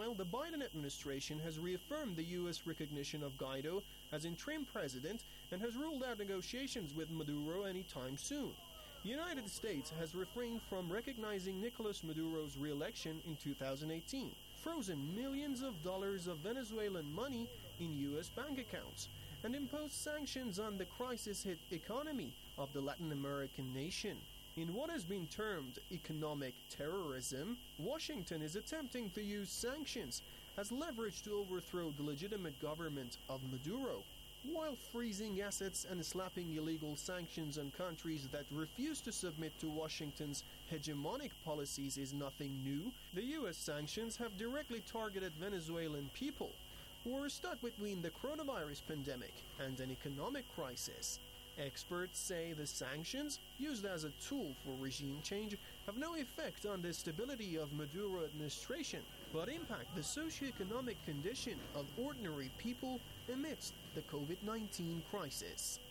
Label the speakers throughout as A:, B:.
A: Meanwhile, the Biden administration has reaffirmed the U.S. recognition of Guaido as interim president and has ruled out negotiations with Maduro anytime soon. The United States has refrained from recognizing Nicolas Maduro's re-election in 2018, frozen millions of dollars of Venezuelan money in U.S. bank accounts, and imposed sanctions on the crisis-hit economy of the Latin American nation. In what has been termed economic terrorism, Washington is attempting to use sanctions as leverage to overthrow the legitimate government of Maduro. While freezing assets and slapping illegal sanctions on countries that refuse to submit to Washington's hegemonic policies is nothing new, the U.S. sanctions have directly targeted Venezuelan people who are stuck between the coronavirus pandemic and an economic crisis. Experts say the sanctions, used as a tool for regime change, have no effect on the stability of Maduro administration, but impact the socio-economic condition of ordinary people amidst the COVID-19 crisis.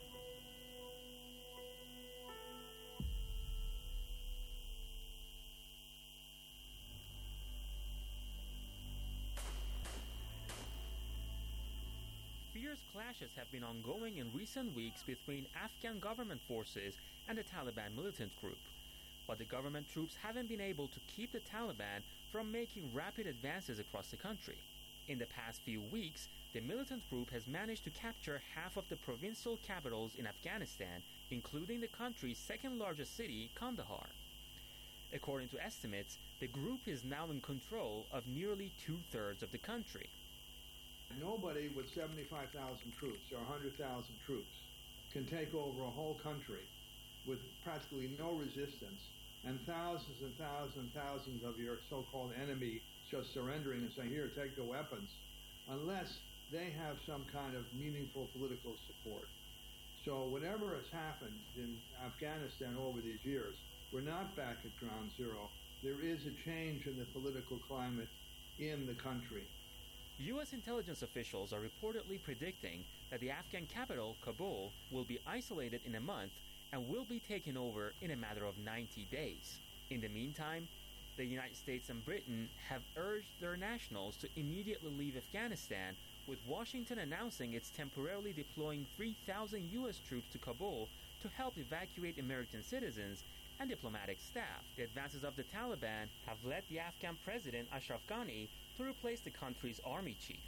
B: Fierce clashes have been ongoing in recent weeks between Afghan government forces and the Taliban militant group. But the government troops haven't been able to keep the Taliban from making rapid advances across the country. In the past few weeks, the militant group has managed to capture half of the provincial capitals in Afghanistan, including the country's second largest city, Kandahar. According to estimates, the group is now in control of nearly two-thirds of the country.
C: Nobody with 75,000 troops or 100,000 troops can take over a whole country with practically no resistance and thousands and thousands and thousands of your so-called enemy just surrendering and saying, here, take the weapons, unless they have some kind of meaningful political support. So whatever has happened in Afghanistan over these years, we're not back at ground zero. There is a change in the political climate in the country.
B: U.S. intelligence officials are reportedly predicting that the Afghan capital, Kabul, will be isolated in a month and will be taken over in a matter of 90 days. In the meantime, the United States and Britain have urged their nationals to immediately leave Afghanistan, with Washington announcing it's temporarily deploying 3,000 U.S. troops to Kabul to help evacuate American citizens and diplomatic staff. The advances of the Taliban have led the Afghan president Ashraf Ghani to replace the country's army chief.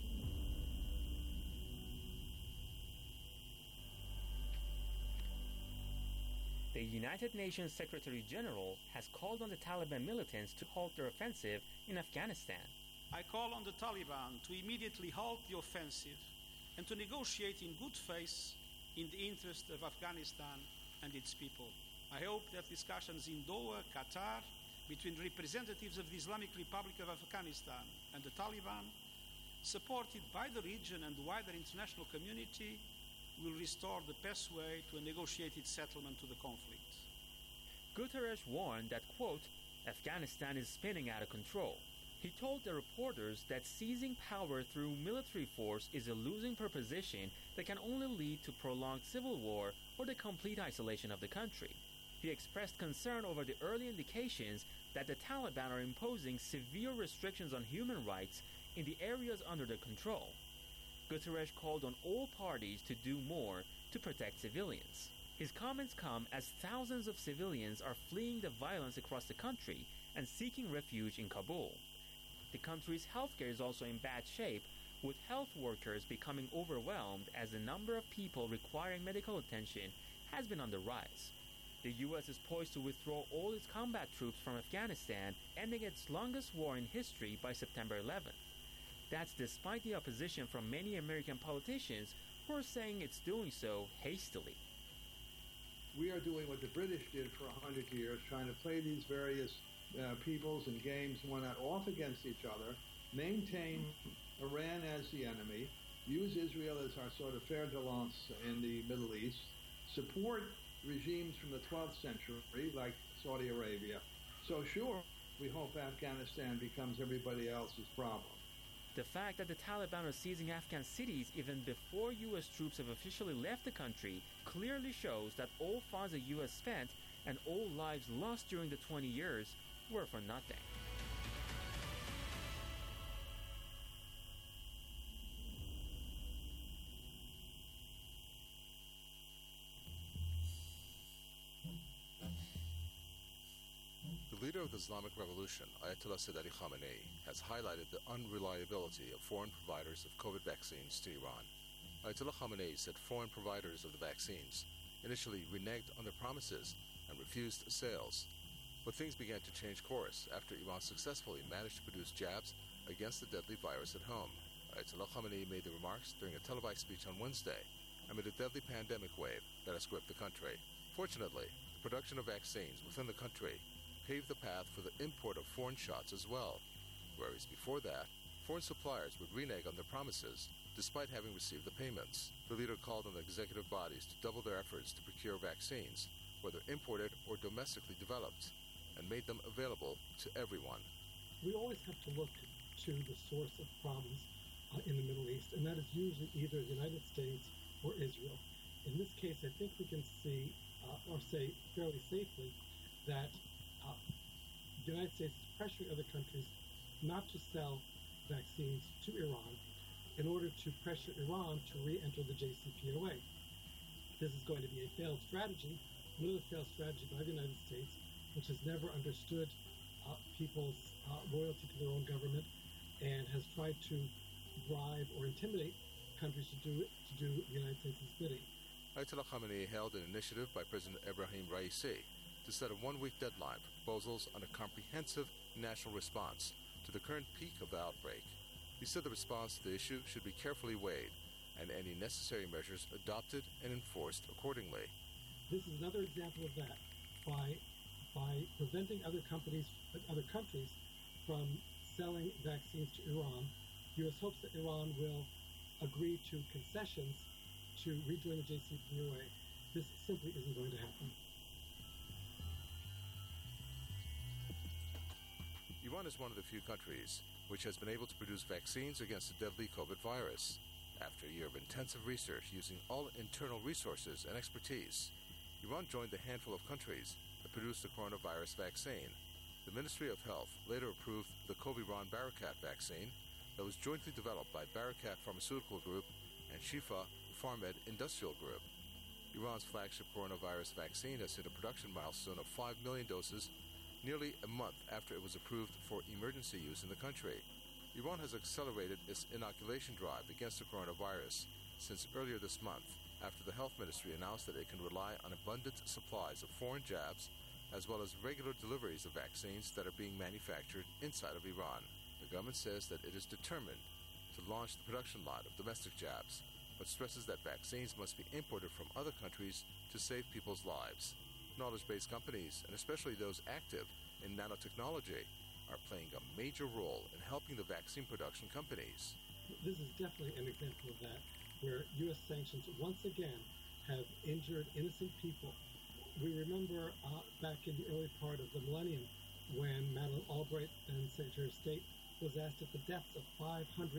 B: The United Nations Secretary General has called on the Taliban militants to halt their offensive in Afghanistan.
D: I call on the Taliban to immediately halt the offensive and to negotiate in good faith in the interest of Afghanistan and its people. I hope that discussions in Doha, Qatar, between representatives of the Islamic Republic of Afghanistan and the Taliban, supported by the region and the wider international community, will restore the pathway to a negotiated settlement to the conflict.
B: Guterres warned that, quote, Afghanistan is spinning out of control. He told the reporters that seizing power through military force is a losing proposition that can only lead to prolonged civil war or the complete isolation of the country. He expressed concern over the early indications that the Taliban are imposing severe restrictions on human rights in the areas under their control. Guterres called on all parties to do more to protect civilians. His comments come as thousands of civilians are fleeing the violence across the country and seeking refuge in Kabul. The country's healthcare is also in bad shape, with health workers becoming overwhelmed as the number of people requiring medical attention has been on the rise. The U.S. is poised to withdraw all its combat troops from Afghanistan, ending its longest war in history by September 11th. That's despite the opposition from many American politicians who are saying it's doing so hastily.
C: We are doing what the British did for 100 years, trying to play these various peoples and games and whatnot off against each other, maintain Iran as the enemy, use Israel as our sort of fer de lance in the Middle East, support regimes from the 12th century like Saudi Arabia. So sure, we hope Afghanistan becomes everybody else's problem.
B: The fact that the Taliban are seizing Afghan cities even before U.S. troops have officially left the country clearly shows that all funds the U.S. spent and all lives lost during the 20 years were for nothing.
E: leader of the Islamic Revolution, Ayatollah Sayyid Ali Khamenei, has highlighted the unreliability of foreign providers of COVID vaccines to Iran. Ayatollah Khamenei said foreign providers of the vaccines initially reneged on their promises and refused sales. But things began to change course after Iran successfully managed to produce jabs against the deadly virus at home. Ayatollah Khamenei made the remarks during a televised speech on Wednesday amid a deadly pandemic wave that has gripped the country. Fortunately, the production of vaccines within the country paved the path for the import of foreign shots as well, whereas before that, foreign suppliers would renege on their promises despite having received the payments. The leader called on the executive bodies to double their efforts to procure vaccines, whether imported or domestically developed, and made them available to everyone.
F: We always have to look to the source of problems in the Middle East, and that is usually either the United States or Israel. In this case, I think we can see, or say fairly safely, that the United States is pressuring other countries not to sell vaccines to Iran in order to pressure Iran to re-enter the JCPOA. This is going to be a failed strategy, another failed strategy by the United States, which has never understood people's loyalty to their own government and has tried to bribe or intimidate countries to do the United States' bidding.
E: Ayatollah Khamenei held an initiative by President Ebrahim Raisi to set a one-week deadline for proposals on a comprehensive national response to the current peak of the outbreak. He said the response to the issue should be carefully weighed and any necessary measures adopted and enforced accordingly.
F: This is another example of that. By preventing other countries from selling vaccines to Iran, the U.S. hopes that Iran will agree to concessions to rejoin the JCPOA. This simply isn't going to happen.
E: Iran is one of the few countries which has been able to produce vaccines against the deadly COVID virus. After a year of intensive research using all internal resources and expertise, Iran joined the handful of countries that produced the coronavirus vaccine. The Ministry of Health later approved the Coviran Barakat vaccine that was jointly developed by Barakat Pharmaceutical Group and Shifa Pharmed Industrial Group. Iran's flagship coronavirus vaccine has hit a production milestone of 5 million doses nearly a month after it was approved for emergency use in the country. Iran has accelerated its inoculation drive against the coronavirus since earlier this month, after the health ministry announced that it can rely on abundant supplies of foreign jabs as well as regular deliveries of vaccines that are being manufactured inside of Iran. The government says that it is determined to launch the production line of domestic jabs, but stresses that vaccines must be imported from other countries to save people's lives. Knowledge-based companies, and especially those active in nanotechnology, are playing a major role in helping the vaccine production companies.
F: This is definitely an example of that, where U.S. sanctions once again have injured innocent people. We remember back in the early part of the millennium when Madeleine Albright and Secretary of State was asked if the deaths of 500,000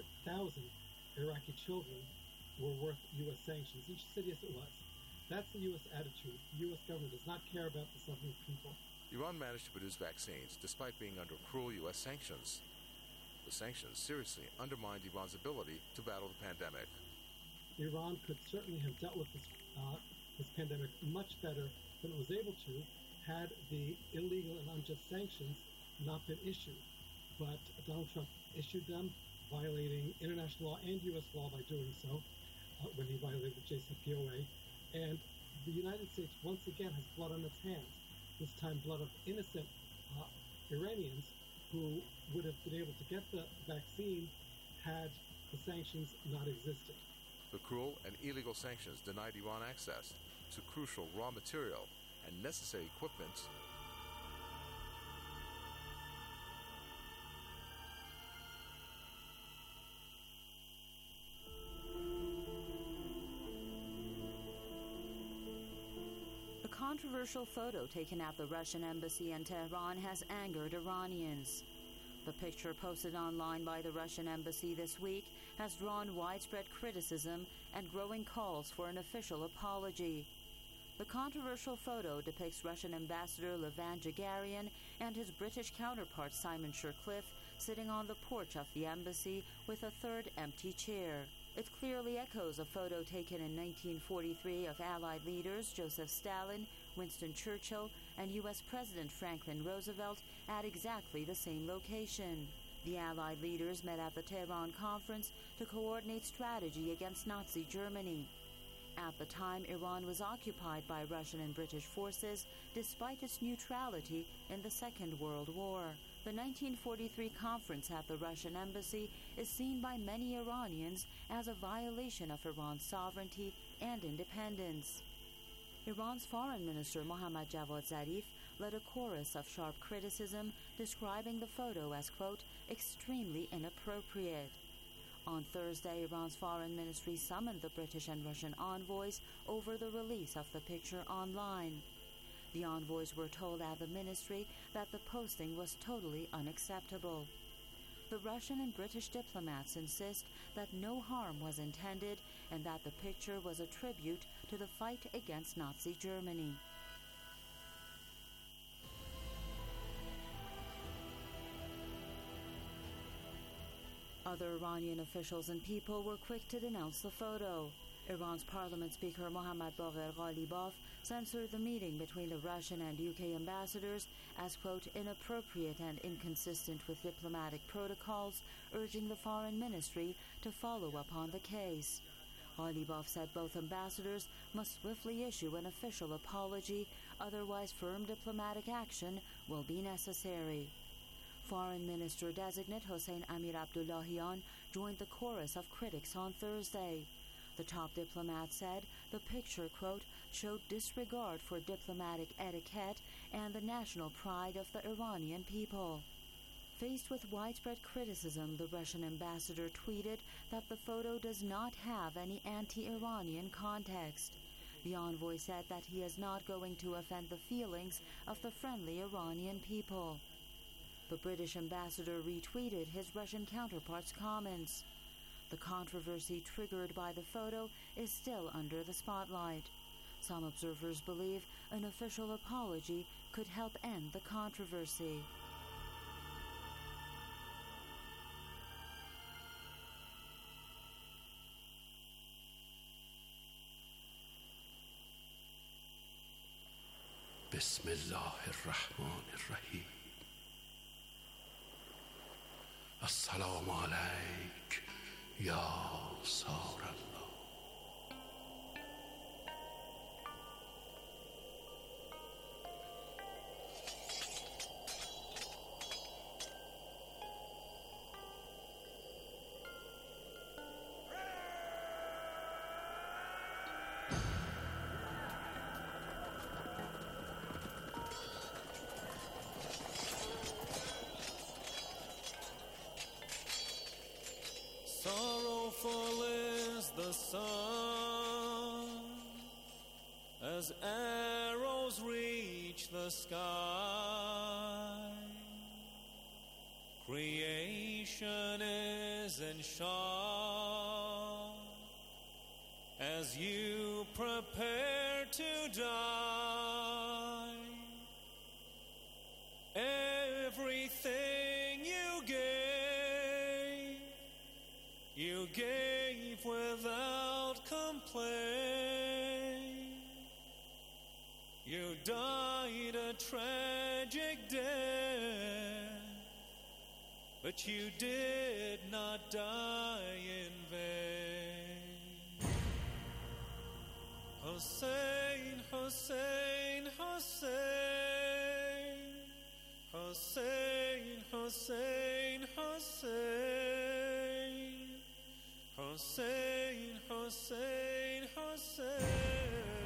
F: Iraqi children were worth U.S. sanctions. Each city as it was. That's the U.S. attitude. The U.S. government does not care about the suffering of people.
E: Iran managed to produce vaccines despite being under cruel U.S. sanctions. The sanctions seriously undermined Iran's ability to battle the pandemic.
F: Iran could certainly have dealt with this pandemic much better than it was able to had the illegal and unjust sanctions not been issued. But Donald Trump issued them, violating international law and U.S. law by doing so, when he violated the JCPOA. And the United States once again has blood on its hands, this time blood of innocent Iranians who would have been able to get the vaccine had the sanctions not existed.
E: The cruel and illegal sanctions denied Iran access to crucial raw material and necessary equipment.
G: A controversial photo taken at the Russian embassy in Tehran has angered Iranians. The picture posted online by the Russian embassy this week has drawn widespread criticism and growing calls for an official apology. The controversial photo depicts Russian Ambassador Levan Jagarian and his British counterpart Simon Shercliffe sitting on the porch of the embassy with a third empty chair. It clearly echoes a photo taken in 1943 of Allied leaders Joseph Stalin, Winston Churchill, and U.S. President Franklin Roosevelt at exactly the same location. The Allied leaders met at the Tehran conference to coordinate strategy against Nazi Germany. At the time, Iran was occupied by Russian and British forces despite its neutrality in the Second World War. The 1943 conference at the Russian embassy is seen by many Iranians as a violation of Iran's sovereignty and independence. Iran's Foreign Minister Mohammad Javad Zarif led a chorus of sharp criticism, describing the photo as, quote, extremely inappropriate. On Thursday, Iran's foreign ministry summoned the British and Russian envoys over the release of the picture online. The envoys were told at the ministry that the posting was totally unacceptable. The Russian and British diplomats insist that no harm was intended and that the picture was a tribute to the fight against Nazi Germany. Other Iranian officials and people were quick to denounce the photo. Iran's Parliament Speaker Mohammad Bagher Ghalibaf censored the meeting between the Russian and UK ambassadors as, quote, inappropriate and inconsistent with diplomatic protocols, urging the foreign ministry to follow up on the case. Ghalibaf said both ambassadors must swiftly issue an official apology, otherwise firm diplomatic action will be necessary. Foreign Minister-designate Hossein Amir Abdullahian joined the chorus of critics on Thursday. The top diplomat said the picture, quote, showed disregard for diplomatic etiquette and the national pride of the Iranian people. Faced with widespread criticism, the Russian ambassador tweeted that the photo does not have any anti-Iranian context. The envoy said that he is not going to offend the feelings of the friendly Iranian people. The British ambassador retweeted his Russian counterpart's comments. The controversy triggered by the photo is still under the spotlight. Some observers believe an official apology could help end the controversy.
H: Bismillahirrahmanirrahim. Assalamu alayk, ya Sarallah.
I: Sorrowful is the sun as arrows reach the sky. Creation is in shock as you prepare to die. Everything you gave without complaint. You died a tragic death, but you did not die in vain. Hussein, Hussein, Hussein, Hussein, Hussein, Hussein, Hussein, Hussein, Hussein.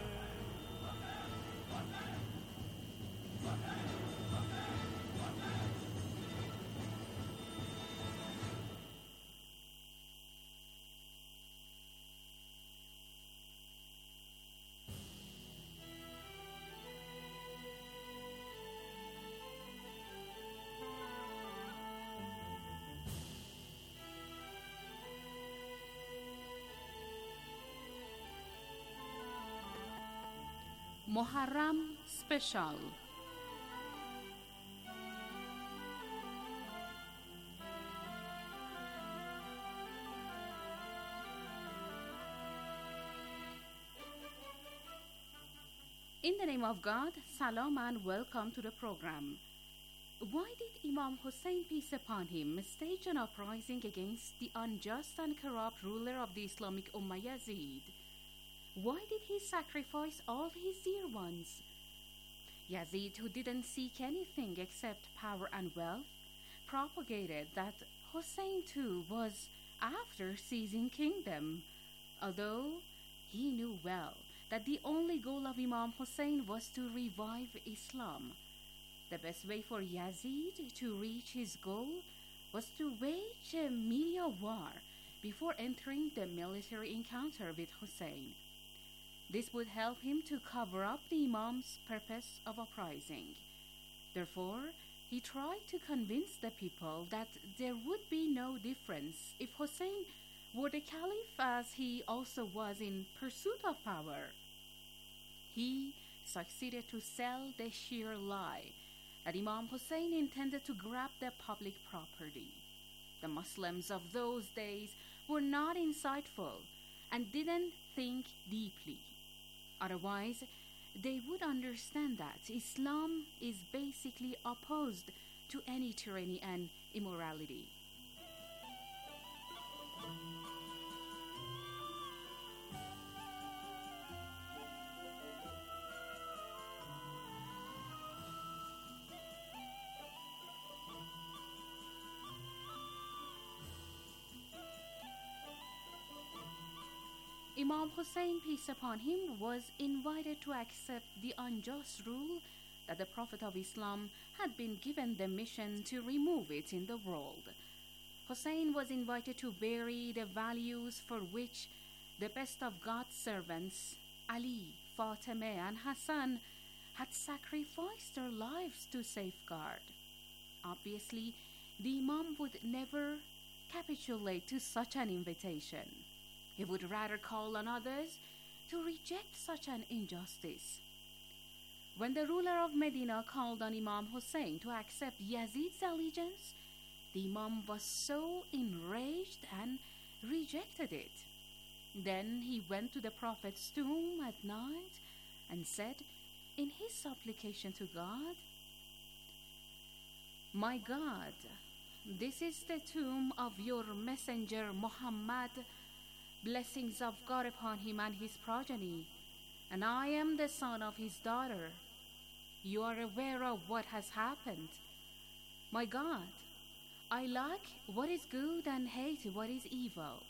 J: Muharram Special. In the name of God, salam and welcome to the program. Why did Imam Hussein, peace upon him, stage an uprising against the unjust and corrupt ruler of the Islamic Ummah, Yazid? Why did he sacrifice all his dear ones? Yazid, who didn't seek anything except power and wealth, propagated that Hussein too was after seizing kingdom, although he knew well that the only goal of Imam Hussein was to revive Islam. The best way for Yazid to reach his goal was to wage a media war before entering the military encounter with Hussein. This would help him to cover up the Imam's purpose of uprising. Therefore, he tried to convince the people that there would be no difference if Hussein were the caliph, as he also was in pursuit of power. He succeeded to sell the sheer lie that Imam Hussein intended to grab the public property. The Muslims of those days were not insightful and didn't think deeply. Otherwise, they would understand that Islam is basically opposed to any tyranny and immorality. Imam Hussein, peace upon him, was invited to accept the unjust rule that the Prophet of Islam had been given the mission to remove it in the world. Hussein was invited to bury the values for which the best of God's servants, Ali, Fatima, and Hassan, had sacrificed their lives to safeguard. Obviously, the Imam would never capitulate to such an invitation. He would rather call on others to reject such an injustice. When the ruler of Medina called on Imam Hussein to accept Yazid's allegiance, the Imam was so enraged and rejected it. Then he went to the Prophet's tomb at night and said in his supplication to God, "My God, this is the tomb of your messenger Muhammad, blessings of God upon him and his progeny, and I am the son of his daughter. You are aware of what has happened. My God, I like what is good and hate what is evil."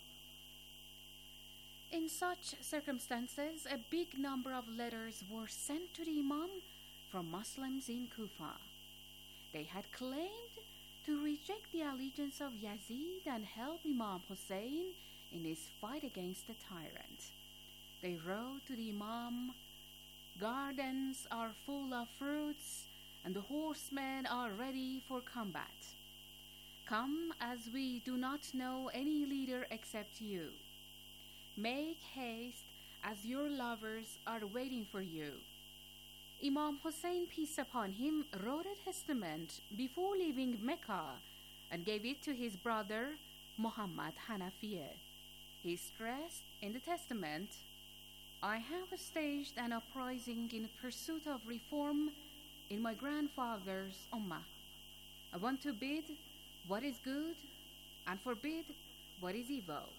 J: In such circumstances, a big number of letters were sent to the Imam from Muslims in Kufa. They had claimed to reject the allegiance of Yazid and help Imam Hussein in his fight against the tyrant. They wrote to the Imam, "Gardens are full of fruits, and the horsemen are ready for combat. Come, as we do not know any leader except you. Make haste, as your lovers are waiting for you." Imam Hussein, peace upon him, wrote a testament before leaving Mecca and gave it to his brother Muhammad Hanafieh. He stressed in the testament, "I have staged an uprising in pursuit of reform in my grandfather's Ummah. I want to bid what is good and forbid what is evil."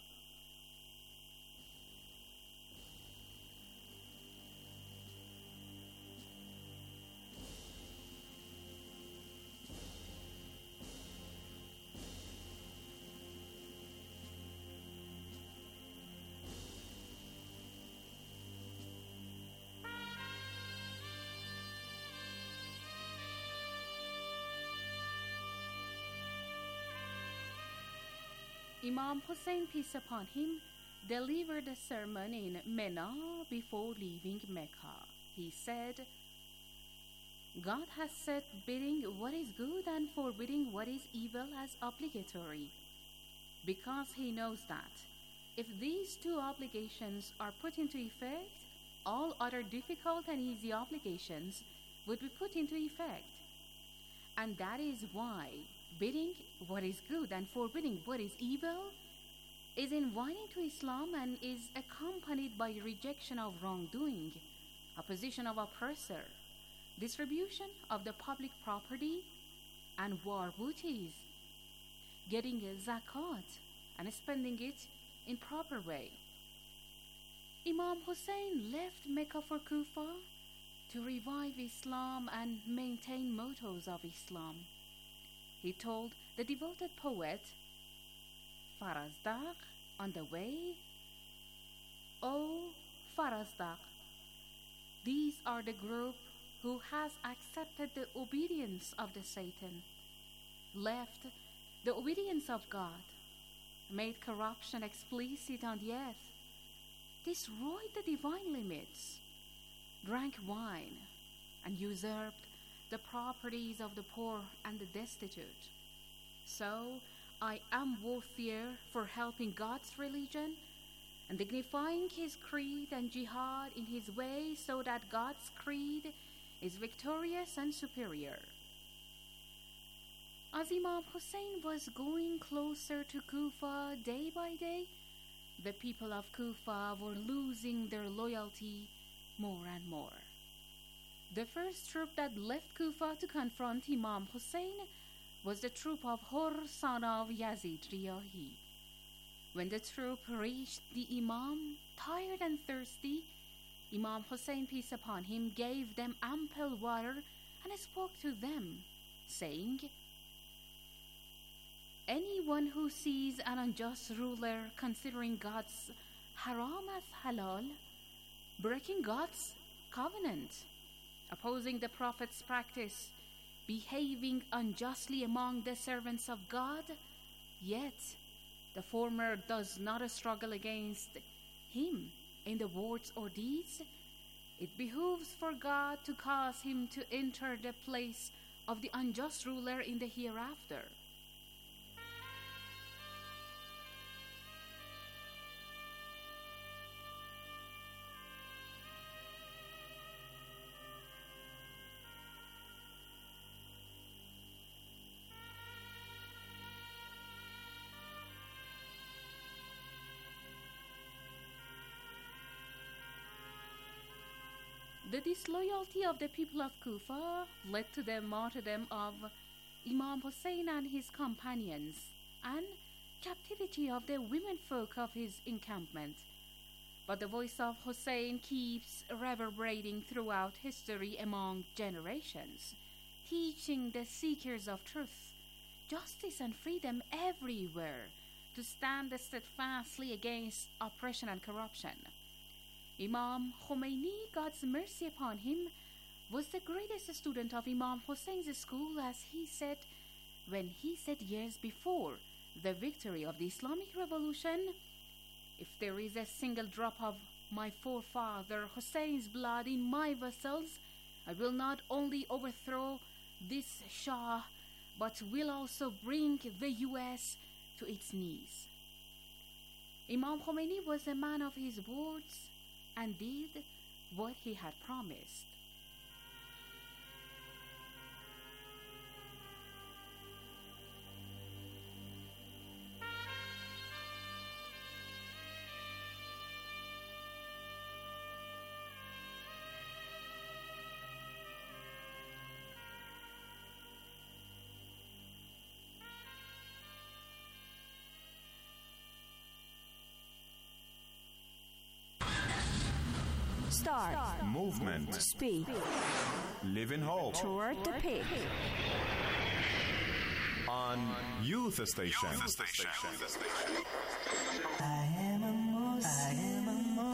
J: Imam Hussein, peace upon him, delivered a sermon in Mena before leaving Mecca. He said, "God has set bidding what is good and forbidding what is evil as obligatory, because he knows that if these two obligations are put into effect, all other difficult and easy obligations would be put into effect. And that is why bidding what is good and forbidding what is evil is inviting to Islam and is accompanied by rejection of wrongdoing, opposition of oppressor, distribution of the public property, and war booties, getting a zakat and spending it in proper way. Imam Hussein left Mecca for Kufa to revive Islam and maintain mottos of Islam. He told the devoted poet, Farazdaq, on the way, O Farazdaq, these are the group who has accepted the obedience of the Satan, left the obedience of God, made corruption explicit on the earth, destroyed the divine limits, drank wine, and usurped the properties of the poor and the destitute. So I am worthier for helping God's religion and dignifying his creed and jihad in his way so that God's creed is victorious and superior. As Imam Hussein was going closer to Kufa day by day, the people of Kufa were losing their loyalty more and more. The first troop that left Kufa to confront Imam Hussein was the troop of Hur, son of Yazid Riyahi. When the troop reached the Imam, tired and thirsty, Imam Hussein, peace upon him, gave them ample water and spoke to them, saying, anyone who sees an unjust ruler considering God's haram as halal, breaking God's covenant, opposing the Prophet's practice, behaving unjustly among the servants of God, yet the former does not struggle against him in the words or deeds, it behooves for God to cause him to enter the place of the unjust ruler in the hereafter. The disloyalty of the people of Kufa led to the martyrdom of Imam Hussein and his companions, and captivity of the womenfolk of his encampment. But the voice of Hussein keeps reverberating throughout history among generations, teaching the seekers of truth, justice and freedom everywhere to stand steadfastly against oppression and corruption. Imam Khomeini, God's mercy upon him, was the greatest student of Imam Hussein's school, as he said when he said years before the victory of the Islamic Revolution, if there is a single drop of my forefather Hussein's blood in my vessels, I will not only overthrow this Shah, but will also bring the US to its knees. Imam Khomeini was a man of his words and did what he had promised.
K: Start.
L: Movement.
K: Speak.
L: Live in hope.
K: Toward the peak.
L: On Youth Station.
M: I am a Muslim.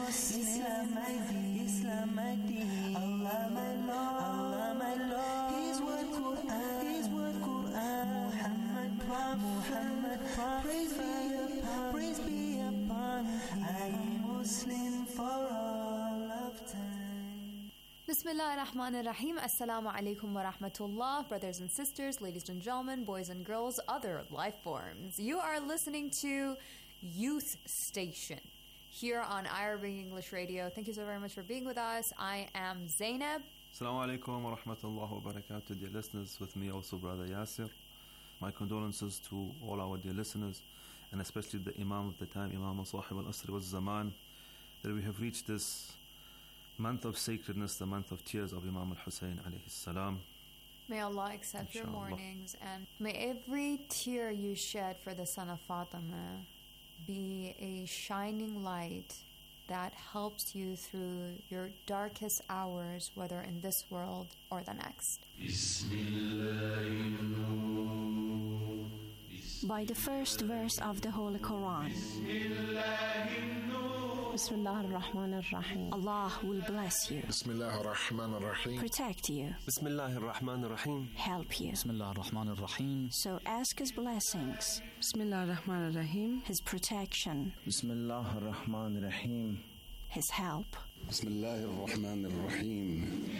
M: Islam my deen. Allah my Lord. His word Quran. Muhammad Prophet. Praise be upon him. I am Muslim for all of time.
N: Bismillah ar-Rahman ar-Rahim. Assalamu alaikum wa rahmatullah. Brothers and sisters, ladies and gentlemen, boys and girls, other life forms. You are listening to Youth Station here on Arabic English Radio. Thank you so very much for being with us. I am Zainab.
O: Assalamu alaikum wa rahmatullahi wa barakatuh, dear listeners. With me also Brother Yasir. My condolences to all our dear listeners, and especially the Imam of the time, Imam Sahib al-Asr wal-Zaman, that we have reached this month of sacredness, the month of tears of Imam al-Hussein alayhi salam.
N: May Allah accept your
O: Inshallah.
N: mournings, and may every tear you shed for the son of Fatima be a shining light that helps you through your darkest hours, whether in this world or the next.
K: By the first verse of the Holy Quran, Bismillah ar-Rahman ar-Rahim. Allah will bless you,
P: Bismillah ar-Rahman ar-Rahim.
K: protect you,
Q: Bismillah ar-Rahman ar-Rahim.
K: help you.
Q: Bismillah ar-Rahman ar-Rahim.
K: So ask His blessings,
R: Bismillah ar-Rahman ar-Rahim.
K: His protection,
S: Bismillah ar-Rahman ar-Rahim.
K: His help.
H: Bismillah ar-Rahman ar-Rahim.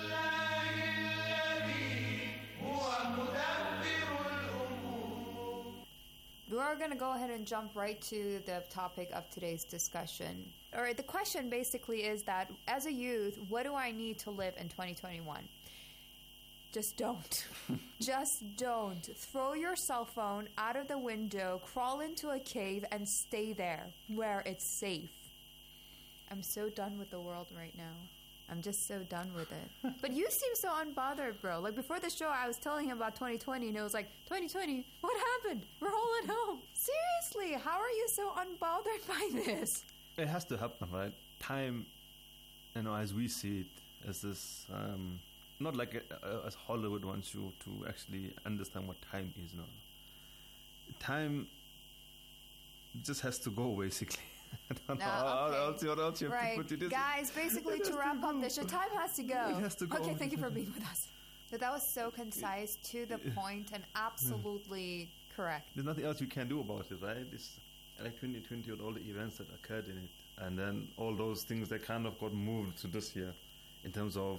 N: We are going to go ahead and jump right to the topic of today's discussion. Or the question basically is that, as a youth, what do I need to live in 2021? Just don't. Just don't. Throw your cell phone out of the window, crawl into a cave, and stay there where it's safe. I'm so done with the world right now. I'm just so done with it. But you seem so unbothered, bro. Like, before the show, I was telling him about 2020, and it was like, 2020? What happened? We're all at home. Seriously, how are you so unbothered by this?
O: It has to happen, right? Time, as we see it, is this, not like as Hollywood wants you to actually understand what time is. No, time just has to go, basically. I don't know how else you have to put it.
N: Guys, basically, to wrap up the show, time has to go.
O: It has to go.
N: Okay, thank you for being with us. But that was so concise, to the point, and absolutely correct.
O: There's nothing else you can do about it, right? It's like 2020 with all the events that occurred in it, and then all those things that kind of got moved to this year in terms of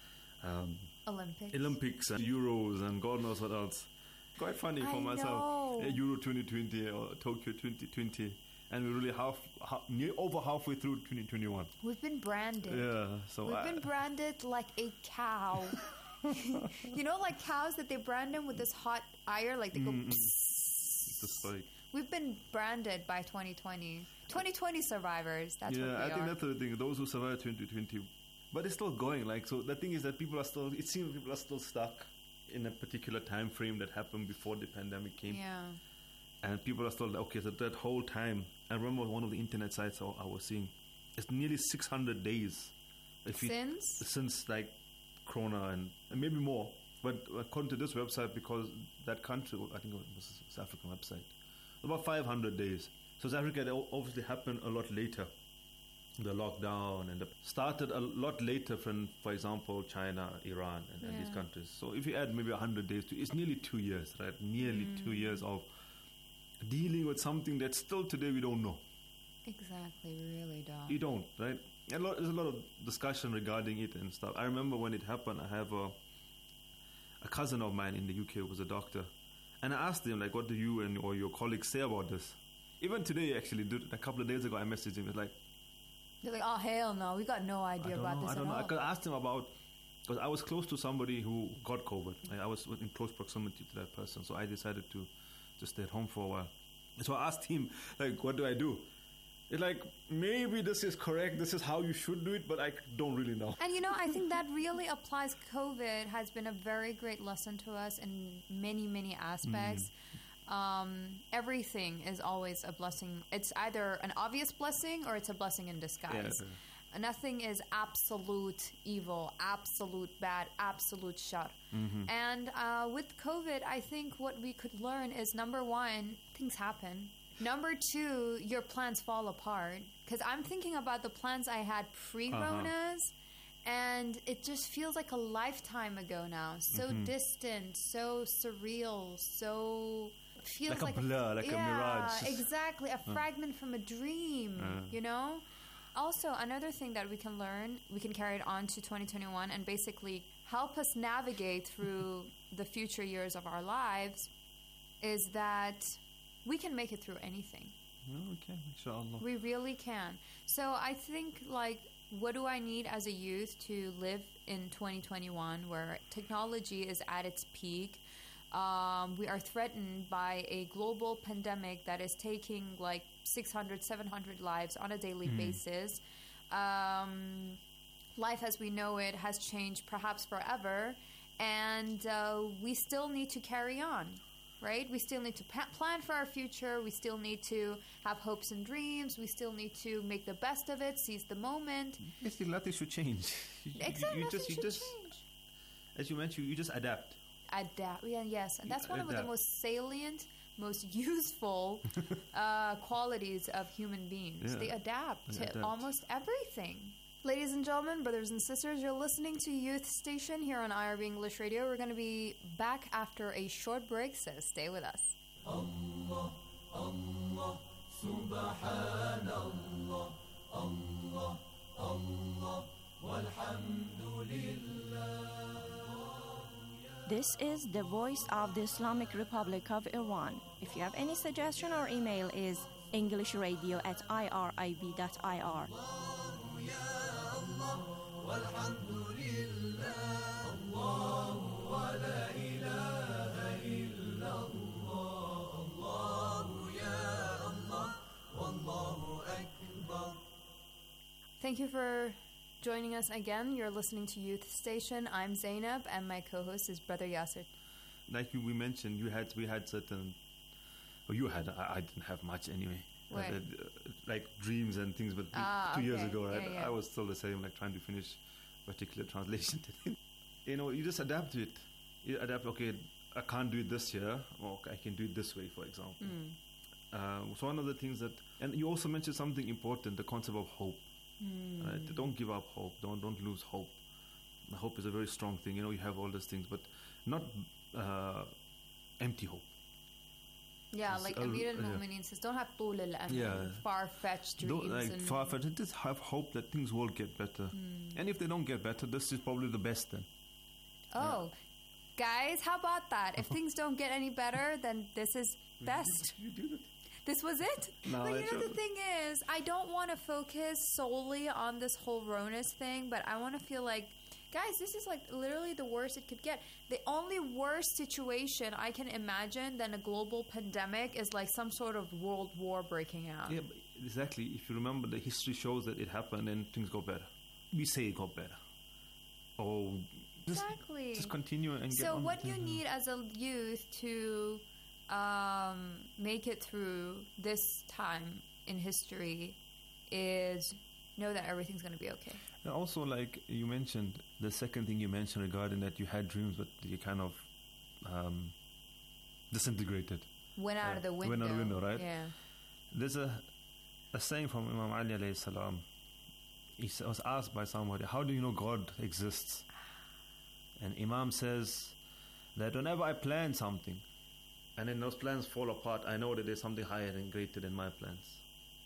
O: Olympics and Euros and God knows what else. Quite funny for myself. Euro 2020 or Tokyo 2020. And we're really over halfway through 2021.
N: We've been branded.
O: Yeah, so
N: we've been branded like a cow. You know, like cows that they brand them with this hot iron, like they go.
O: Just like
N: we've been branded by 2020. 2020 survivors. That's what we are.
O: I think that's the thing. Those who survived 2020, but it's still going. Like, so the thing is that people are still. It seems people are still stuck in a particular time frame that happened before the pandemic came.
N: Yeah.
O: And people are still like, okay, so that whole time, I remember one of the internet sites I was seeing, it's nearly 600 days. Since like Corona and maybe more. But according to this website, because that country, I think it was a South African website, about 500 days. So South Africa obviously happened a lot later. The lockdown and started a lot later from, for example, China, Iran, and these countries. So if you add maybe 100 days to, it's nearly 2 years, right? Nearly 2 years of dealing with something that still today we don't know.
N: Exactly, we really don't.
O: You don't, right? There's a lot of discussion regarding it and stuff. I remember when it happened, I have a cousin of mine in the UK who was a doctor, and I asked him, like, what do you or your colleagues say about this? Even today, actually, a couple of days ago, I messaged him. It's like,
N: they're like, oh, hell no, we got no idea about this
O: I don't
N: at
O: know.
N: all.
O: I asked him about, because I was close to somebody who got COVID. I was in close proximity to that person, so I decided to just stay at home for a while. So I asked him, like, what do I do? It's like, maybe this is correct, this is how you should do it, but I don't really know.
N: And I think that really applies. COVID has been a very great lesson to us in many, many aspects. Everything is always a blessing. It's either an obvious blessing or it's a blessing in disguise. Yeah. Nothing is absolute evil, absolute bad, absolute shar. And with COVID, I think what we could learn is, number one, things happen. Number two, your plans fall apart. Because I'm thinking about the plans I had pre-Ronas, and it just feels like a lifetime ago now. So distant, so surreal, so... feels
O: like a blur, like a mirage.
N: Exactly. A fragment from a dream, Also, another thing that we can learn, we can carry it on to 2021 and basically help us navigate through the future years of our lives, is that we can make it through anything.
O: Okay, inshallah.
N: We really can. So I think, like, what do I need as a youth to live in 2021, where technology is at its peak? We are threatened by a global pandemic that is taking like 600, 700 lives on a daily basis. Life as we know it has changed perhaps forever. and we still need to carry on, right? We still need to plan for our future. We still need to have hopes and dreams. We still need to make the best of it, seize the moment.
O: Basically, nothing should change.
N: Exactly, nothing should change.
O: As you mentioned, you just adapt.
N: Yes, and that's one of the most salient, most useful qualities of human beings.
O: Yeah.
N: They adapt to almost everything. Ladies and gentlemen, brothers and sisters, you're listening to Youth Station here on IRB English Radio. We're going to be back after a short break, so stay with us.
I: Allah, Allah, Subhanallah, Allah, Allah, walhamdulillah.
K: This is the voice of the Islamic Republic of Iran. If you have any suggestion, our email is englishradio@irib.ir.
N: Thank you for joining us again. You're listening to Youth Station. I'm Zainab, and my co-host is Brother Yasir.
O: Like we mentioned, we had certain. Well, you had. I didn't have much anyway. Like dreams and things, but 2 years ago, right?
N: Yeah.
O: I was still the same, like trying to finish a particular translation. You just adapt to it. You adapt. Okay, I can't do it this year, or I can do it this way, for example. So one of the things that, and you also mentioned something important, the concept of hope. Right? Don't give up hope. Don't lose hope. Hope is a very strong thing. You have all those things, but not empty hope.
N: Yeah, like Amir al-Mu'mineen says, don't have طول الأمل, far-fetched dreams.
O: Far-fetched. Just have hope that things will get better. And if they don't get better, this is probably the best then.
N: Guys, how about that? If things don't get any better, then this is best.
O: You do that.
N: This was it?
O: No,
N: but the thing is, I don't want to focus solely on this whole Ronas thing, but I want to feel like, guys, this is like literally the worst it could get. The only worst situation I can imagine than a global pandemic is like some sort of world war breaking out.
O: Yeah, but exactly. If you remember, the history shows that it happened and things got better. We say it got better. Just continue and get on.
N: So what you need as a youth to make it through this time in history is know that everything's going to be okay.
O: And also, like you mentioned, the second thing you mentioned regarding that you had dreams, but you kind of disintegrated.
N: Went out of the window.
O: Went out of the window, right?
N: Yeah.
O: There's a saying from Imam Ali alayhi salam. He was asked by somebody, how do you know God exists? And Imam says that whenever I plan something, and then those plans fall apart, I know that there's something higher and greater than my plans.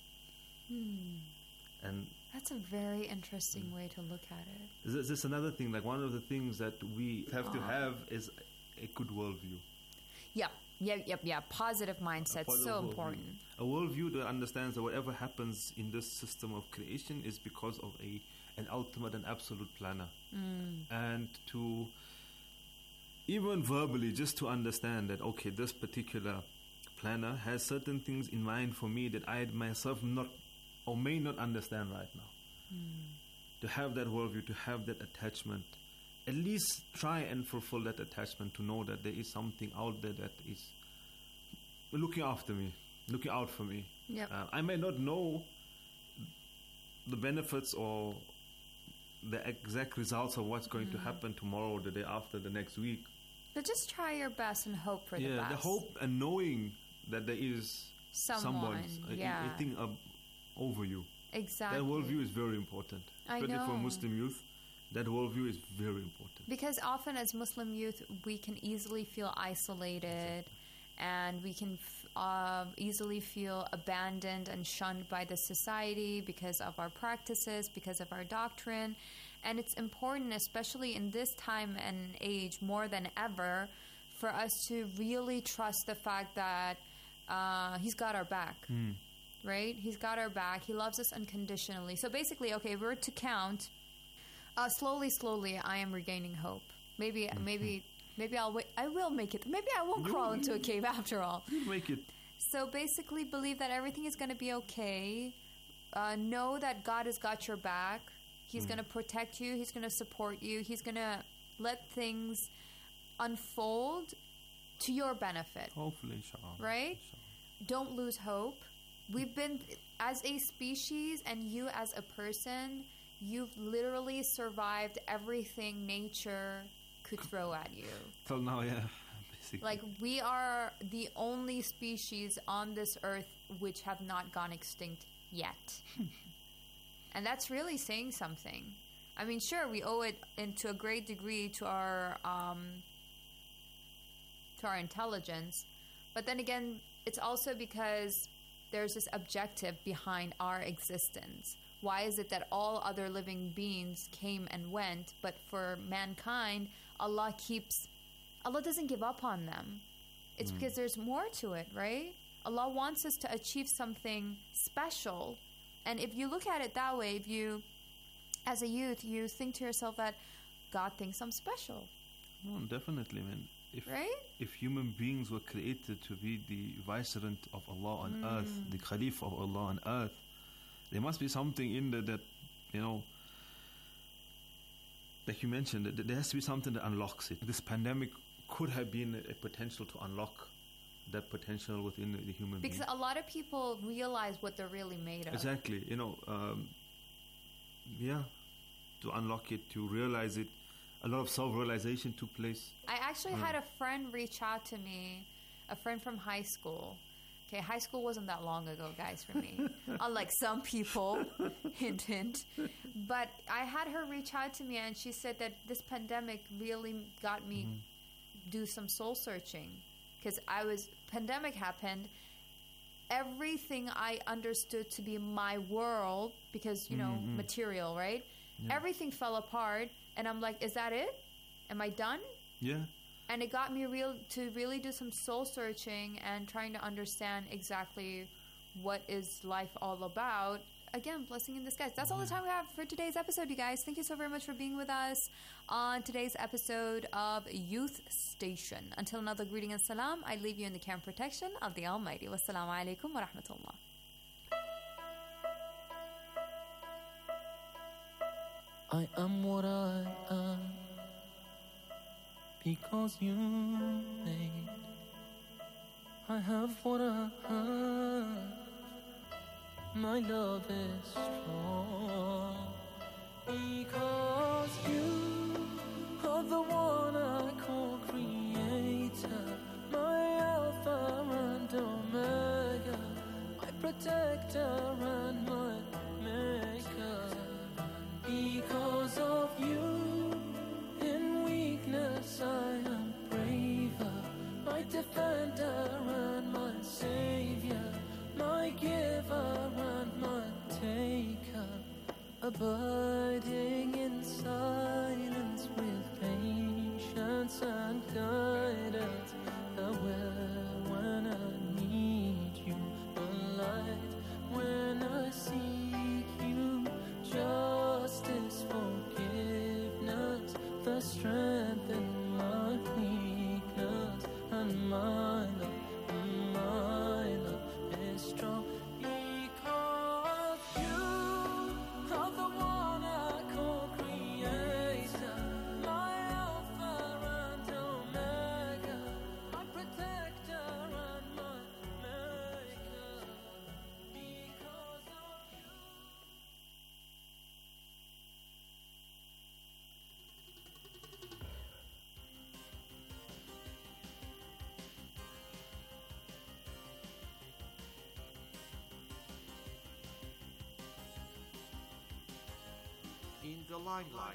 O: And
N: that's a very interesting way to look at it.
O: This is another thing, like one of the things that we have to have is a good worldview. Yeah.
N: Positive mindset, so important.
O: A worldview that understands that whatever happens in this system of creation is because of an ultimate and absolute planner. And to even verbally, just to understand that, okay, this particular planner has certain things in mind for me that I myself not or may not understand right now. To have that worldview, to have that attachment, at least try and fulfill that attachment, to know that there is something out there that is looking after me, looking out for me.
N: Yep.
O: I may not know the benefits or the exact results of what's going to happen tomorrow, the day after, the next week.
N: But just try your best and hope for the best.
O: Yeah, the hope and knowing that there is someone a thing over you.
N: Exactly.
O: That worldview is very important. Especially for Muslim youth, that worldview is very important.
N: Because often as Muslim youth, we can easily feel isolated, and we can easily feel abandoned and shunned by the society because of our practices, because of our doctrine. And it's important, especially in this time and age, more than ever, for us to really trust the fact that He's got our back. Right? He's got our back. He loves us unconditionally. So basically, okay, if we're to count, slowly, I am regaining hope. Maybe I'll wait. I will make it. Maybe I won't crawl into a cave after all.
O: You'll make it.
N: So basically, believe that everything is going to be okay. Know that God has got your back. He's going to protect you. He's going to support you. He's going to let things unfold to your benefit.
O: Hopefully, inshallah.
N: Right? Don't lose hope. We've been, as a species and you as a person, you've literally survived everything nature could throw at you.
O: Till now, yeah. Basically.
N: Like, we are the only species on this earth which have not gone extinct yet. And that's really saying something. I mean, sure, we owe it to a great degree to our intelligence, but then again, it's also because there's this objective behind our existence. Why is it that all other living beings came and went, but for mankind, Allah doesn't give up on them? It's because there's more to it, right? Allah wants us to achieve something special. And if you look at it that way, if you, as a youth, you think to yourself that God thinks I'm special.
O: Oh, definitely, man. If human beings were created to be the vicegerent of Allah on earth, the Caliph of Allah on earth, there must be something in that, you know, like you mentioned, that there has to be something that unlocks it. This pandemic could have been a potential to unlock that potential within the human being.
N: Because a lot of people realize what they're really made of.
O: Exactly. You know, to unlock it, to realize it, a lot of self-realization took place.
N: I actually had a friend reach out to me, a friend from high school. Okay, high school wasn't that long ago, guys, for me. Unlike some people, hint, hint. But I had her reach out to me, and she said that this pandemic really got me do some soul searching. Because pandemic happened, everything I understood to be my world, because, you know, material, right? Yeah. Everything fell apart, and I'm like, is that it? Am I done?
O: Yeah.
N: And it got me to really do some soul searching and trying to understand exactly what is life all about. Again, blessing in disguise. That's all the time we have for today's episode, you guys. Thank you so very much for being with us on today's episode of Youth Station. Until another greeting and salam, I leave you in the care and protection of the Almighty. Wassalamu alaikum wa rahmatullah.
I: I am what I am because you made. I have what I have. My love is strong because you are the one I call creator, my alpha and omega, my protector and my maker. Because of you, in weakness I am braver, my defender and my savior, my giver and my taker, abiding in silence with patience and guidance, aware when I need you, the light when I seek you, justice, forgiveness, the strength in my weakness, and my love is strong because you are the one I call creator, my alpha and omega, my protector and my maker. Because of you.
E: In the limelight.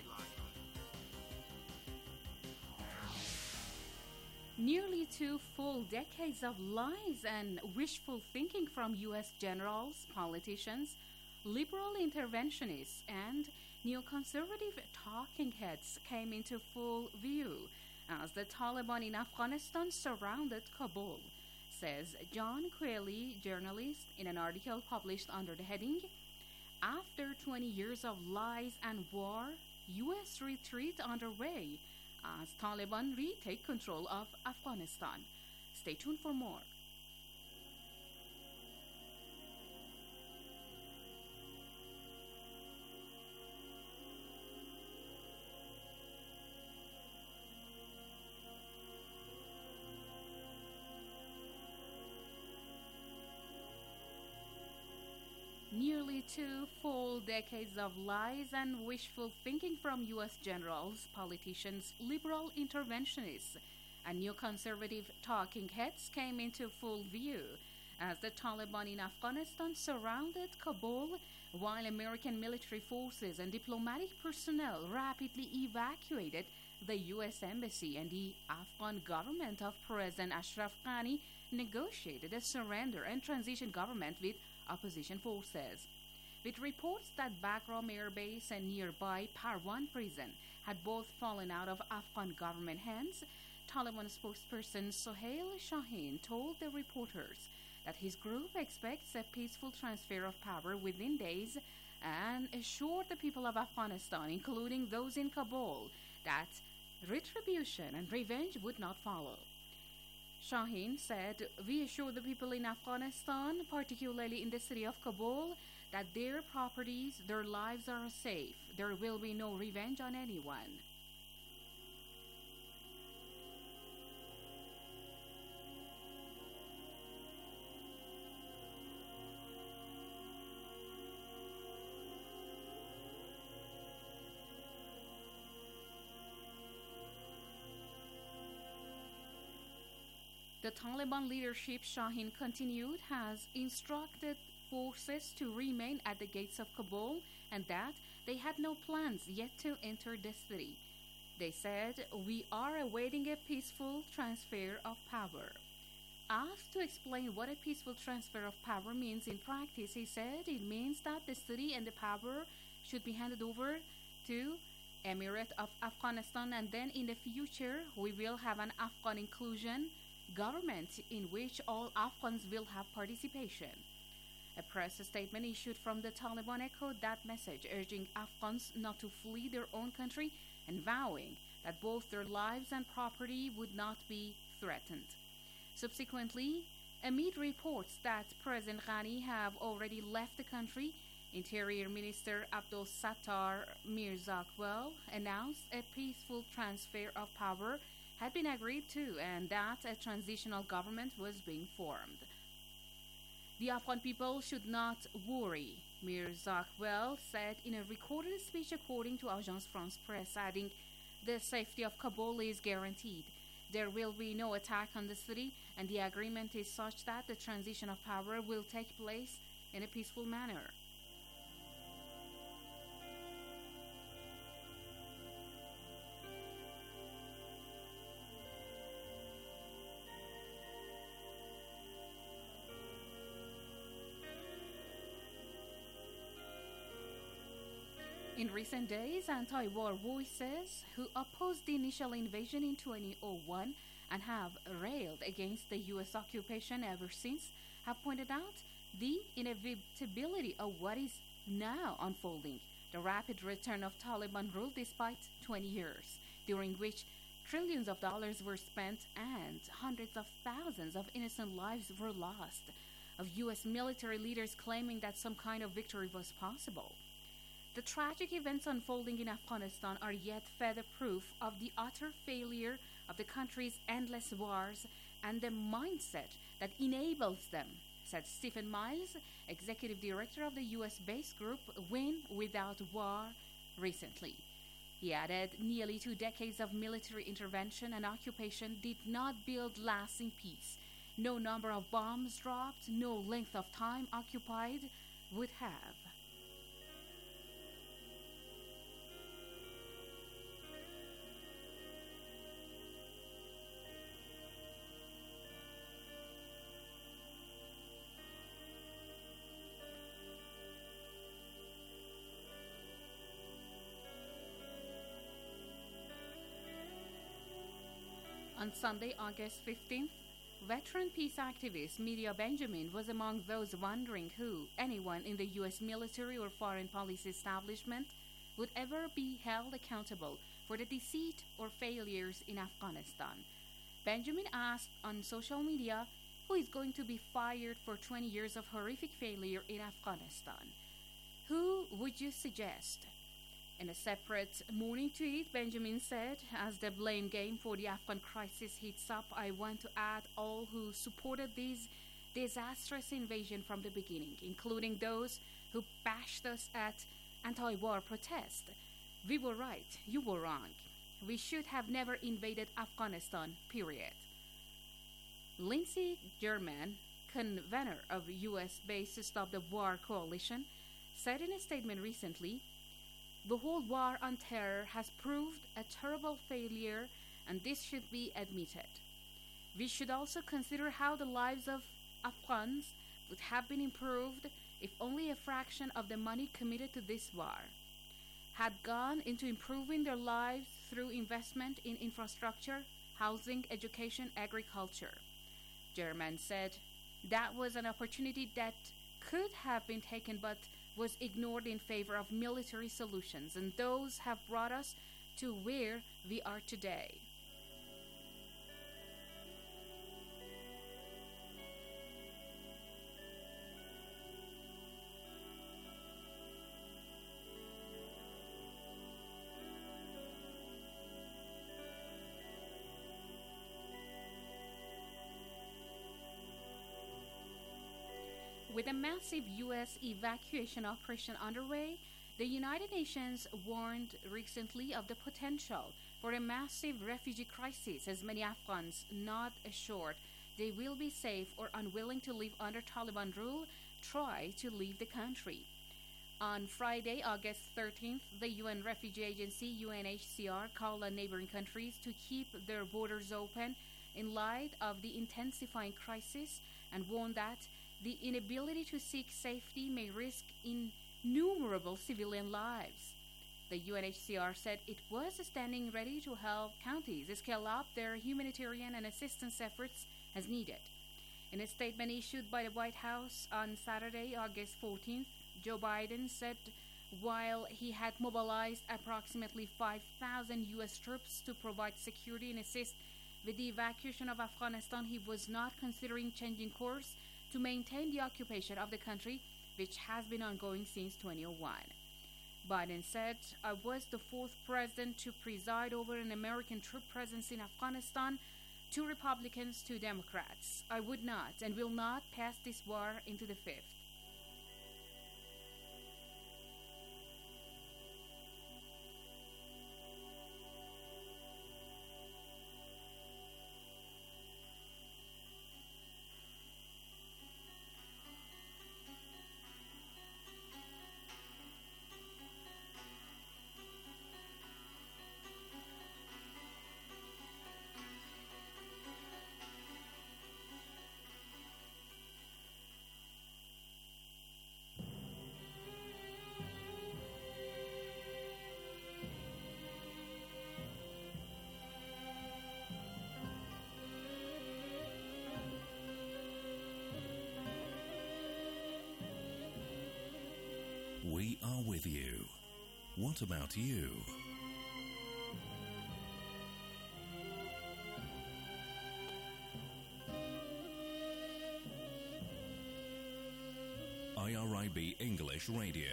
J: Nearly 2 full decades of lies and wishful thinking from U.S. generals, politicians, liberal interventionists, and neoconservative talking heads came into full view as the Taliban in Afghanistan surrounded Kabul, says John Quayle, journalist, in an article published under the heading, "After 20 years of lies and war, U.S. retreat underway as Taliban retake control of Afghanistan." Stay tuned for more. Nearly 2 full decades of lies and wishful thinking from U.S. generals, politicians, liberal interventionists, and neoconservative talking heads came into full view as the Taliban in Afghanistan surrounded Kabul, while American military forces and diplomatic personnel rapidly evacuated the U.S. Embassy, and the Afghan government of President Ashraf Ghani negotiated a surrender and transition government with opposition forces. With reports that Bagram Air Base and nearby Parwan prison had both fallen out of Afghan government hands, Taliban spokesperson Sohail Shaheen told the reporters that his group expects a peaceful transfer of power within days and assured the people of Afghanistan, including those in Kabul, that retribution and revenge would not follow. Shaheen said, "We assure the people in Afghanistan, particularly in the city of Kabul, that their properties, their lives are safe. There will be no revenge on anyone." The Taliban leadership, Shaheen continued, has instructed forces to remain at the gates of Kabul and that they had no plans yet to enter the city. They said, "We are awaiting a peaceful transfer of power." Asked to explain what a peaceful transfer of power means in practice, he said it means that the city and the power should be handed over to Emirate of Afghanistan, and then in the future we will have an Afghan inclusion government in which all Afghans will have participation. A press statement issued from the Taliban echoed that message, urging Afghans not to flee their own country and vowing that both their lives and property would not be threatened. Subsequently, amid reports that President Ghani have already left the country, Interior Minister Abdul Sattar Mirzaquel announced a peaceful transfer of power had been agreed to and that a transitional government was being formed. The Afghan people should not worry, Mirzaquel said in a recorded speech according to Agence France Presse, adding, "The safety of Kabul is guaranteed. There will be no attack on the city, and the agreement is such that the transition of power will take place in a peaceful manner." In recent days, anti-war voices who opposed the initial invasion in 2001 and have railed against the U.S. occupation ever since have pointed out the inevitability of what is now unfolding, the rapid return of Taliban rule despite 20 years, during which trillions of dollars were spent and hundreds of thousands of innocent lives were lost, of U.S. military leaders claiming that some kind of victory was possible. The tragic events unfolding in Afghanistan are yet further proof of the utter failure of the country's endless wars and the mindset that enables them, said Stephen Miles, executive director of the U.S.-based group Win Without War, recently. He added, "Nearly 2 decades of military intervention and occupation did not build lasting peace. No number of bombs dropped, no length of time occupied would have." On Sunday, August 15th, veteran peace activist Medea Benjamin was among those wondering who, anyone in the U.S. military or foreign policy establishment, would ever be held accountable for the deceit or failures in Afghanistan. Benjamin asked on social media, who is going to be fired for 20 years of horrific failure in Afghanistan? Who would you suggest? In a separate morning tweet, Benjamin said, "As the blame game for the Afghan crisis heats up, I want to add all who supported these disastrous invasion from the beginning, including those who bashed us at anti-war protest. We were right, you were wrong. We should have never invaded Afghanistan, period. Lindsey Graham, convener of U.S.-based Stop the War Coalition, said in a statement recently, "The whole war on terror has proved a terrible failure, and this should be admitted. We should also consider how the lives of Afghans would have been improved if only a fraction of the money committed to this war had gone into improving their lives through investment in infrastructure, housing, education, agriculture." German said that was an opportunity that could have been taken but was ignored in favor of military solutions, and those have brought us to where we are today. With a massive U.S. evacuation operation underway, the United Nations warned recently of the potential for a massive refugee crisis as many Afghans not assured they will be safe or unwilling to live under Taliban rule try to leave the country. On Friday, August 13th, the UN Refugee Agency, UNHCR, called on neighboring countries to keep their borders open in light of the intensifying crisis and warned that the inability to seek safety may risk innumerable civilian lives. The UNHCR said it was standing ready to help counties scale up their humanitarian and assistance efforts as needed. In a statement issued by the White House on Saturday, August 14th, Joe Biden said while he had mobilized approximately 5,000 U.S. troops to provide security and assist with the evacuation of Afghanistan, he was not considering changing course to maintain the occupation of the country, which has been ongoing since 2001. Biden said, "I was the fourth president to preside over an American troop presence in Afghanistan, 2 Republicans, 2 Democrats. I would not and will not pass this war into the fifth."
T: We are with you. What about you? IRIB English Radio.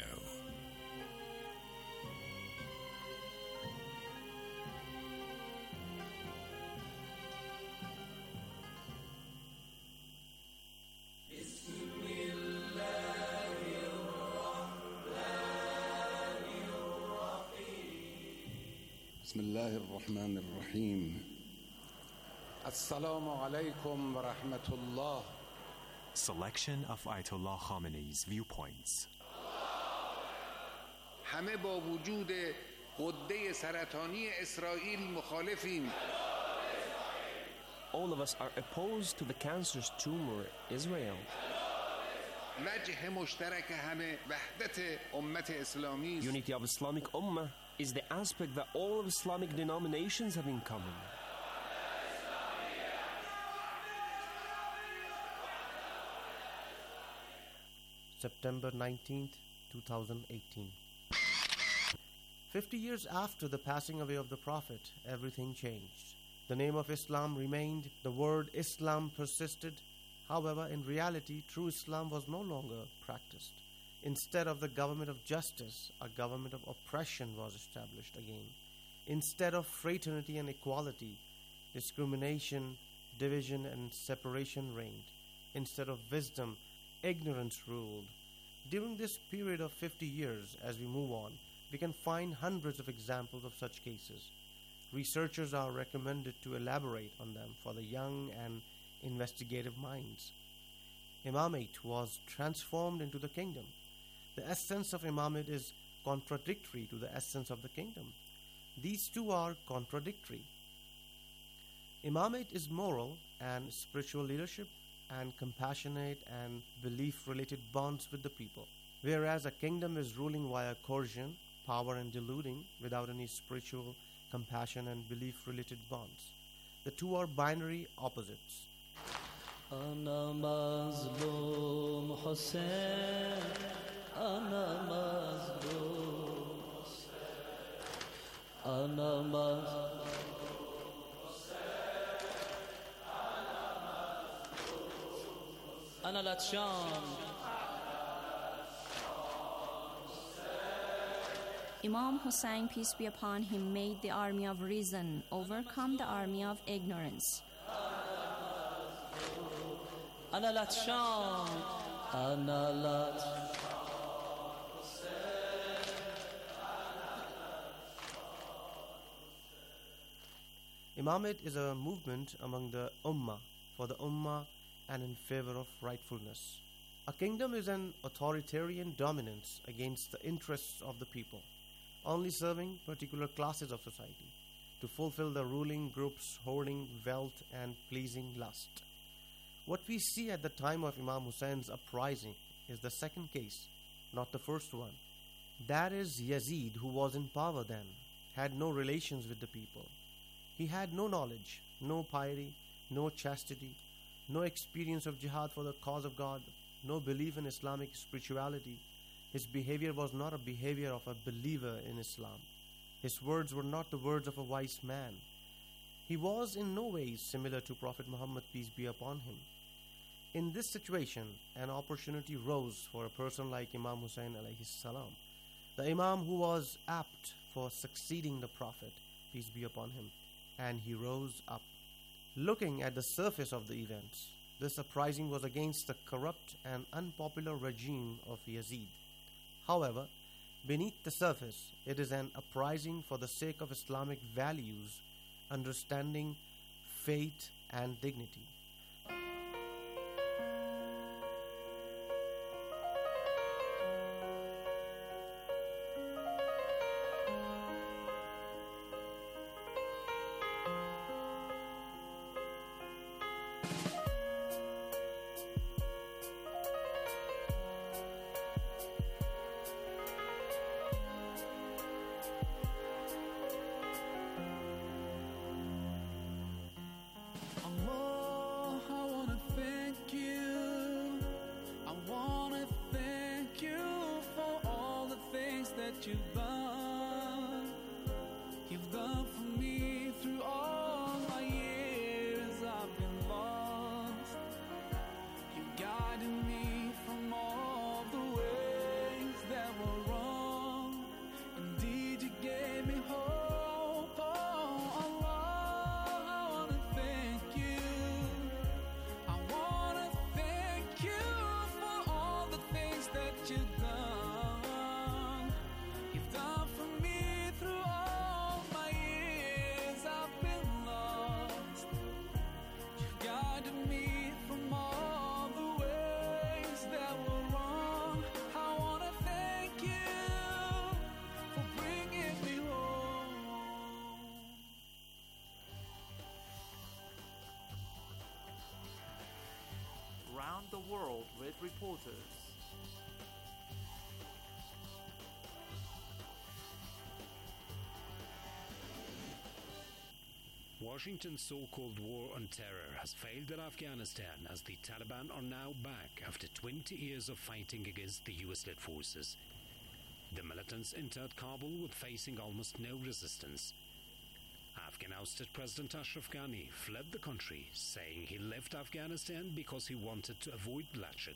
H: بسم الله الرحمن الرحيم
U: السلام عليكم ورحمة الله.
V: Selection of Ayatollah Khamenei's viewpoints.
U: همه با وجود غده سرطانی اسرائیل مخالفیم.
Q: All of us are opposed to the cancerous tumor, Israel.
U: وجه مشترک همه وحدت امت اسلامی است.
Q: Unity of Islamic Ummah is the aspect that all of Islamic denominations have in common.
W: September 19th, 2018. 50 years after the passing away of the Prophet, everything changed. The name of Islam remained, the word Islam persisted. However, in reality, true Islam was no longer practiced. Instead of the government of justice, a government of oppression was established again. Instead of fraternity and equality, discrimination, division, and separation reigned. Instead of wisdom, ignorance ruled. During this period of 50 years, as we move on, we can find hundreds of examples of such cases. Researchers are recommended to elaborate on them for the young and investigative minds. Imamate was transformed into the kingdom. The essence of imamate is contradictory to the essence of the kingdom. These two are contradictory. Imamate is moral and spiritual leadership and compassionate and belief-related bonds with the people, whereas a kingdom is ruling via coercion, power and deluding without any spiritual compassion and belief-related bonds. The two are binary opposites.
I: أنا مظلوم حسين أنا مظلوم أنا مظلوم أنا لطشان.
K: Imam Hussein, peace be upon him, made the army of reason overcome the army of ignorance.
I: أنا لطشان أنا لطشان.
W: Imamate is a movement among the Ummah, for the Ummah and in favor of rightfulness. A kingdom is an authoritarian dominance against the interests of the people, only serving particular classes of society to fulfill the ruling group's hoarding wealth and pleasing lust. What we see at the time of Imam Hussein's uprising is the second case, not the first one. That is, Yazid, who was in power then, had no relations with the people. He had no knowledge, no piety, no chastity, no experience of jihad for the cause of God, no belief in Islamic spirituality. His behavior was not a behavior of a believer in Islam. His words were not the words of a wise man. He was in no ways similar to Prophet Muhammad, peace be upon him. In this situation, an opportunity rose for a person like Imam Hussein alayhi salam, the Imam who was apt for succeeding the Prophet, peace be upon him, and he rose up. Looking at the surface of the events, this uprising was against the corrupt and unpopular regime of Yazid. However, beneath the surface, it is an uprising for the sake of Islamic values, understanding, faith, and dignity.
I: You've done for me through all my years. I've been lost. You guided me from all the ways that were wrong. Indeed, you gave me hope. Oh Allah, I wanna thank you. I wanna thank you for all the things that you've done. Done for me through all my years. I've been lost. You guided me from all the ways that were wrong. I wanna thank you for bringing me home.
A: Round the world with reporters.
C: Washington's so-called war on terror has failed in Afghanistan as the Taliban are now back after 20 years of fighting against the US-led forces. The militants entered Kabul with facing almost no resistance. Afghan ousted President Ashraf Ghani fled the country, saying he left Afghanistan because he wanted to avoid bloodshed.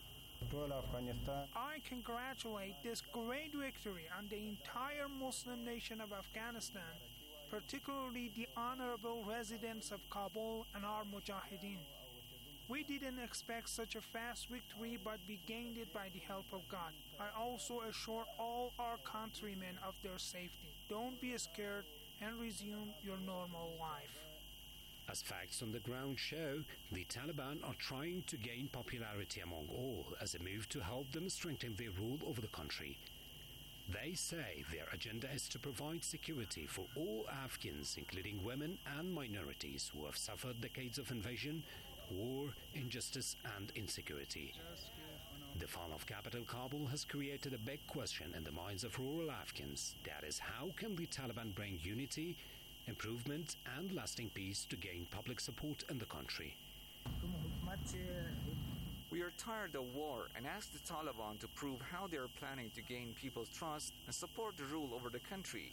D: I congratulate this great victory on the entire Muslim nation of Afghanistan, particularly the honorable residents of Kabul and our Mujahideen. We didn't expect such a fast victory, but we gained it by the help of God. I also assure all our countrymen of their safety. Don't be scared and resume your normal life.
C: As facts on the ground show, the Taliban are trying to gain popularity among all as a move to help them strengthen their rule over the country. They say their agenda is to provide security for all Afghans, including women and minorities who have suffered decades of invasion, war, injustice and insecurity. The fall of capital Kabul has created a big question in the minds of rural Afghans. That is, how can the Taliban bring unity, improvement and lasting peace to gain public support in the country?
B: We are tired of war and ask the Taliban to prove how they are planning to gain people's trust and support the rule over the country.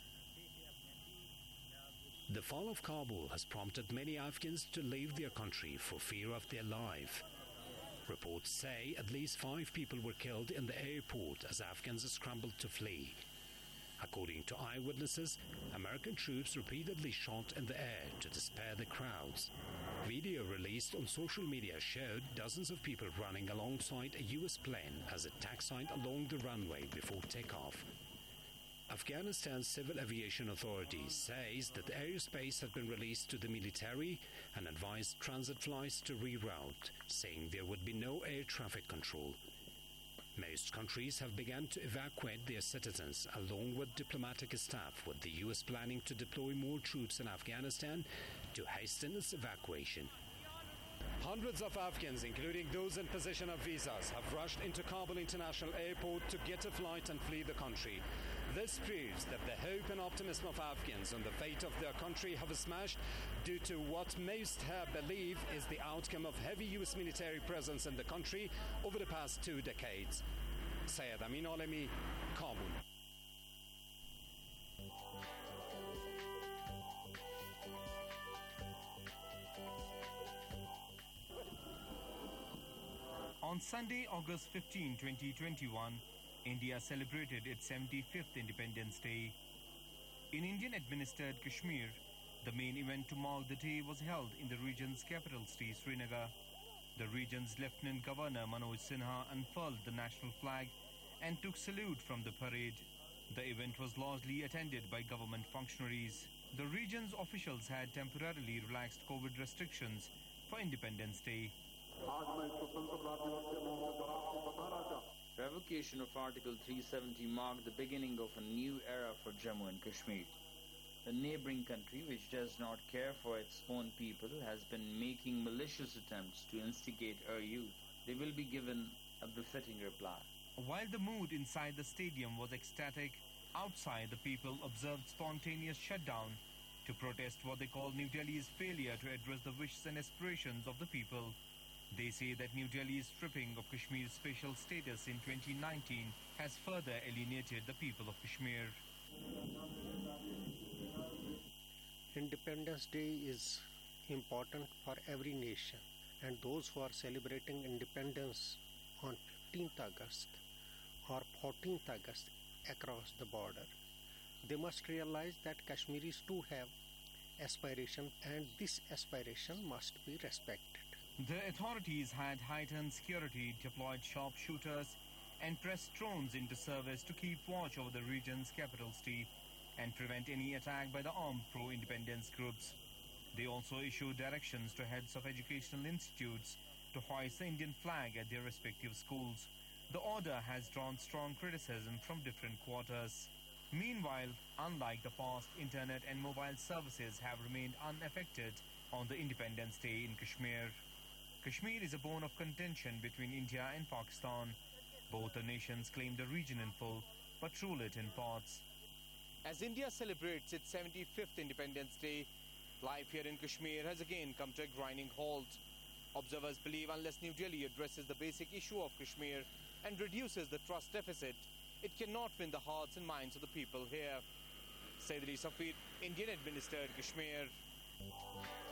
C: The fall of Kabul has prompted many Afghans to leave their country for fear of their life. Reports say at least 5 people were killed in the airport as Afghans scrambled to flee. According to eyewitnesses, American troops repeatedly shot in the air to disperse the crowds. Video released on social media showed dozens of people running alongside a U.S. plane as it taxied along the runway before takeoff. Afghanistan's Civil Aviation Authority says that the airspace had been released to the military and advised transit flights to reroute, saying there would be no air traffic control. Most countries have begun to evacuate their citizens along with diplomatic staff, with the U.S. planning to deploy more troops in Afghanistan to hasten its evacuation. Hundreds of Afghans, including those in possession of visas, have rushed into Kabul International Airport to get a flight and flee the country. This proves that the hope and optimism of Afghans on the fate of their country have smashed due to what most have believed is the outcome of heavy U.S. military presence in the country over the past 2 decades. Syed Amin Alemi, Kabul.
F: On Sunday, August 15, 2021, India celebrated its 75th Independence Day. In Indian-administered Kashmir, the main event to mark the day was held in the region's capital city, Srinagar. The region's Lieutenant Governor Manoj Sinha unfurled the national flag and took salute from the parade. The event was largely attended by government functionaries. The region's officials had temporarily relaxed COVID restrictions for Independence Day.
G: Revocation of Article 370 marked the beginning of a new era for Jammu and Kashmir. The neighboring country, which does not care for its own people, has been making malicious attempts to instigate our youth. They will be given a befitting reply.
F: While the mood inside the stadium was ecstatic, outside the people observed spontaneous shutdown to protest what they call New Delhi's failure to address the wishes and aspirations of the people. They say that New Delhi's stripping of Kashmir's special status in 2019 has further alienated the people of Kashmir.
X: Independence Day is important for every nation, and those who are celebrating independence on 15th August or 14th August across the border, they must realize that Kashmiris too have aspiration, and this aspiration must be respected.
F: The authorities had heightened security, deployed sharpshooters, and pressed drones into service to keep watch over the region's capital city and prevent any attack by the armed pro-independence groups. They also issued directions to heads of educational institutes to hoist the Indian flag at their respective schools. The order has drawn strong criticism from different quarters. Meanwhile, unlike the past, internet and mobile services have remained unaffected on the Independence Day in Kashmir. Kashmir is a bone of contention between India and Pakistan. Both the nations claim the region in full, but rule it in parts. As India celebrates its 75th Independence Day, life here in Kashmir has again come to a grinding halt. Observers believe unless New Delhi addresses the basic issue of Kashmir and reduces the trust deficit, it cannot win the hearts and minds of the people here. Sayyid Ali Safir, Indian-administered Kashmir.